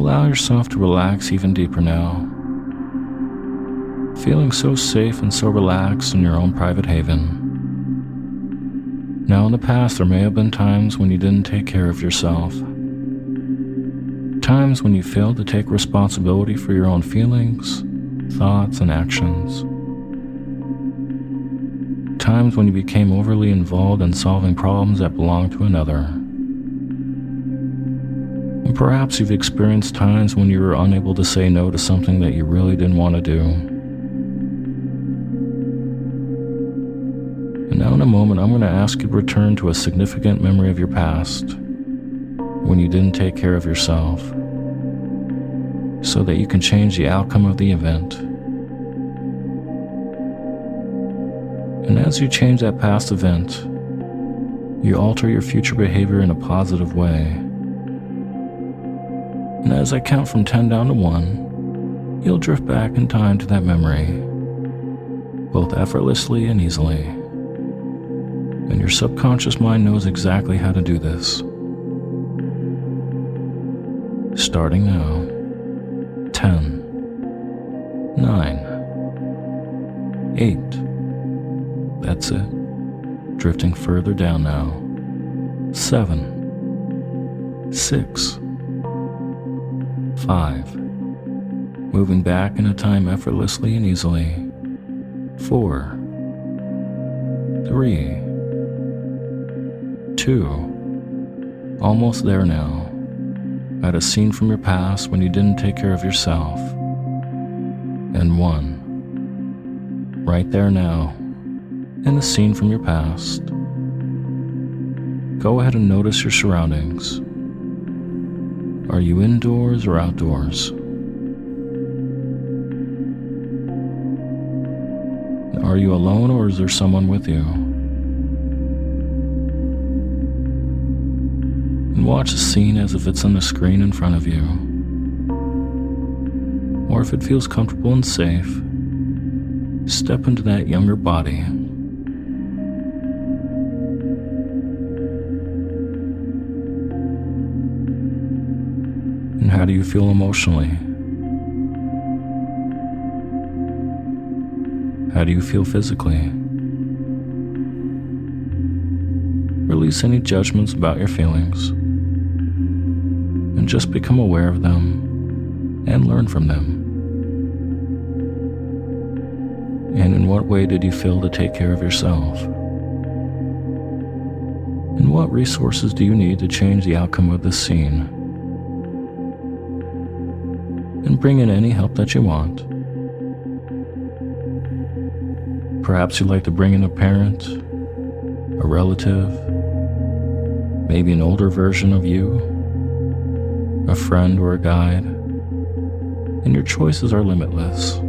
allow yourself to relax even deeper now, feeling so safe and so relaxed in your own private haven. Now, in the past, there may have been times when you didn't take care of yourself. Times when you failed to take responsibility for your own feelings, thoughts, and actions. Times when you became overly involved in solving problems that belonged to another. And perhaps you've experienced times when you were unable to say no to something that you really didn't want to do. And now in a moment, I'm going to ask you to return to a significant memory of your past when you didn't take care of yourself, so that you can change the outcome of the event. And as you change that past event, you alter your future behavior in a positive way. And as I count from 10 down to 1, you'll drift back in time to that memory, both effortlessly and easily. And your subconscious mind knows exactly how to do this. Starting now. 10, 9, 8. That's it. Drifting further down now. 7, 6, 5. Moving back in a time effortlessly and easily. 4, 3, 2. Almost there now. At a scene from your past when you didn't take care of yourself. And 1. Right there now, in a scene from your past. Go ahead and notice your surroundings. Are you indoors or outdoors? Are you alone or is there someone with you? And watch the scene as if it's on the screen in front of you. Or if it feels comfortable and safe, step into that younger body. And how do you feel emotionally? How do you feel physically? Release any judgments about your feelings. And just become aware of them and learn from them. And in what way did you fail to take care of yourself? And what resources do you need to change the outcome of this scene? And bring in any help that you want. Perhaps you'd like to bring in a parent, a relative, maybe an older version of you, a friend or a guide, and your choices are limitless.